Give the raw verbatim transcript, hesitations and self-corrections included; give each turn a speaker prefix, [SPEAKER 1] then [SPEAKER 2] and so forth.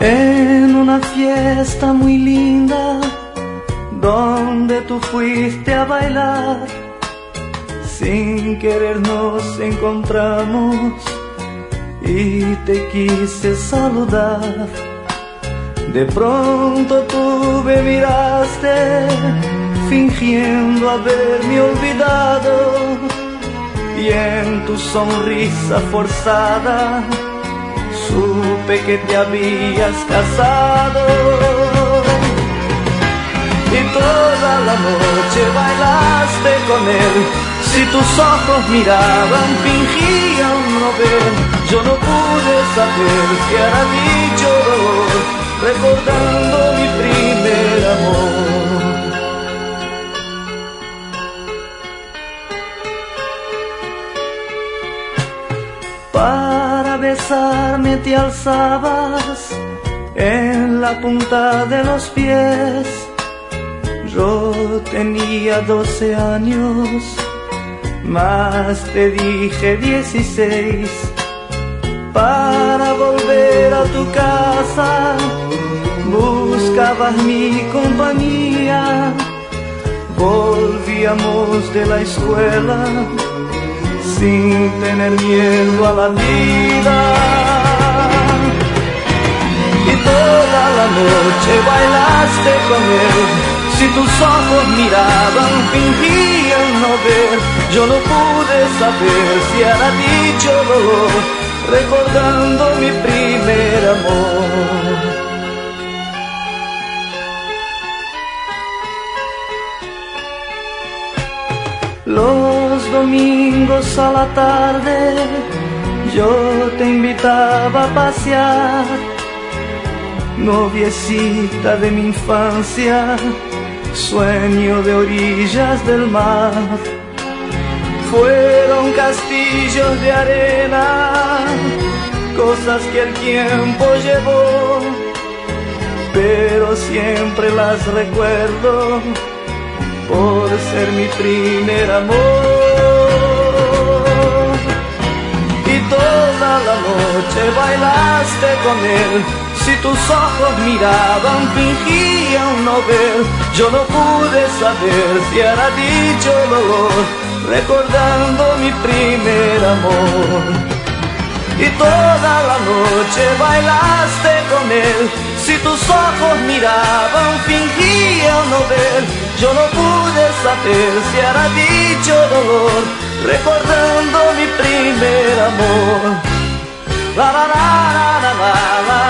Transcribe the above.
[SPEAKER 1] En una fiesta muy linda, donde tú fuiste a bailar, sin querer nos encontramos y te quise saludar. De pronto tú me miraste, fingiendo haberme olvidado, y en tu sonrisa forzada supe que te habías casado. Y toda la noche bailaste con él, si tus ojos miraban fingían no ver. Yo no pude saber si era dicho dolor, recordando mi primer amor. Para besarme te alzabas en la punta de los pies. Yo tenía doce años, más te dije dieciséis. Para volver a tu casa buscabas mi compañía. Volvíamos de la escuela sin tener miedo a la vida. Y toda la noche bailaste con él, si tus ojos miraban fingían no ver. Yo no pude saber si era dicho dolor, recordando mi primer amor. Los domingos a la tarde yo te invitaba a pasear, noviecita de mi infancia, sueño de orillas del mar. Fueron castillos de arena, cosas que el tiempo llevó, pero siempre las recuerdo por ser mi primer amor. Y toda la noche bailaste con él, si tus ojos miraban fingían no ver. Yo no pude saber si era dicho dolor, recordando mi primer amor. Y toda la noche bailaste con él, si tus ojos miraban fingían no ver. Yo no pude saber si era dicho dolor, recordando mi primer amor. La la la la la la.